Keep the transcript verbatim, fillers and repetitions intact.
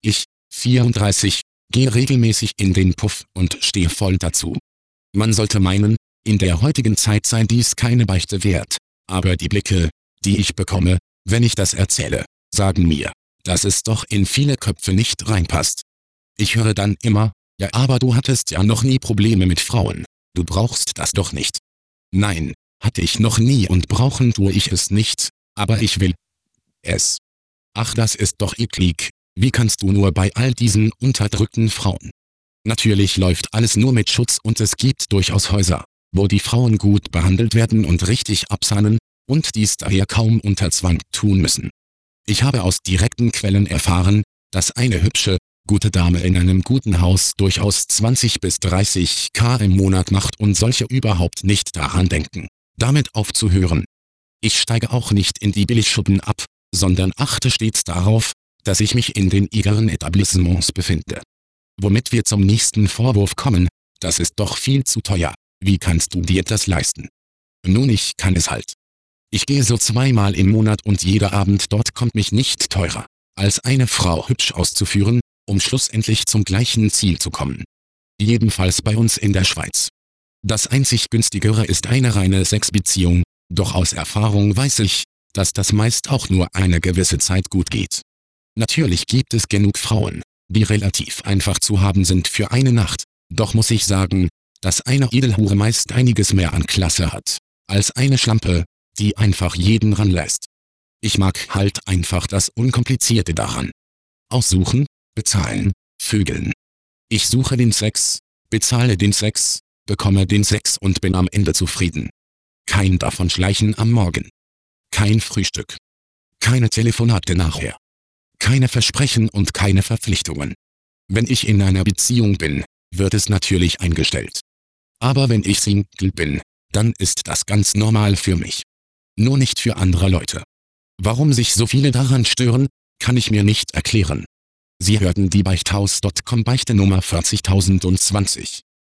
Ich, vierunddreißig, gehe regelmäßig in den Puff und stehe voll dazu. Man sollte meinen, in der heutigen Zeit sei dies keine Beichte wert, aber die Blicke, die ich bekomme, wenn ich das erzähle, sagen mir, dass es doch in viele Köpfe nicht reinpasst. Ich höre dann immer, ja, aber du hattest ja noch nie Probleme mit Frauen, du brauchst das doch nicht. Nein, hatte ich noch nie und brauchen tue ich es nicht, aber ich will es. Ach, das ist doch eklig, wie kannst du nur bei all diesen unterdrückten Frauen? Natürlich läuft alles nur mit Schutz und es gibt durchaus Häuser, wo die Frauen gut behandelt werden und richtig absahnen, und dies daher kaum unter Zwang tun müssen. Ich habe aus direkten Quellen erfahren, dass eine hübsche, gute Dame in einem guten Haus durchaus zwanzig bis dreißigtausend im Monat macht und solche überhaupt nicht daran denken, damit aufzuhören. Ich steige auch nicht in die Billigschuppen ab, sondern achte stets darauf, dass ich mich in den edleren Etablissements befinde. Womit wir zum nächsten Vorwurf kommen, das ist doch viel zu teuer, wie kannst du dir das leisten? Nun, ich kann es halt. Ich gehe so zweimal im Monat und jeder Abend dort kommt mich nicht teurer, als eine Frau hübsch auszuführen, um schlussendlich zum gleichen Ziel zu kommen. Jedenfalls bei uns in der Schweiz. Das einzig günstigere ist eine reine Sexbeziehung, doch aus Erfahrung weiß ich, dass das meist auch nur eine gewisse Zeit gut geht. Natürlich gibt es genug Frauen, die relativ einfach zu haben sind für eine Nacht, doch muss ich sagen, dass eine Edelhure meist einiges mehr an Klasse hat, als eine Schlampe, die einfach jeden ranlässt. Ich mag halt einfach das Unkomplizierte daran. Aussuchen, bezahlen, vögeln. Ich suche den Sex, bezahle den Sex, bekomme den Sex und bin am Ende zufrieden. Kein Davonschleichen am Morgen. Kein Frühstück. Keine Telefonate nachher. Keine Versprechen und keine Verpflichtungen. Wenn ich in einer Beziehung bin, wird es natürlich eingestellt. Aber wenn ich Single bin, dann ist das ganz normal für mich. Nur nicht für andere Leute. Warum sich so viele daran stören, kann ich mir nicht erklären. Sie hörten die Beichthaus Punkt com Beichte Nummer vierzigtausendzwanzig.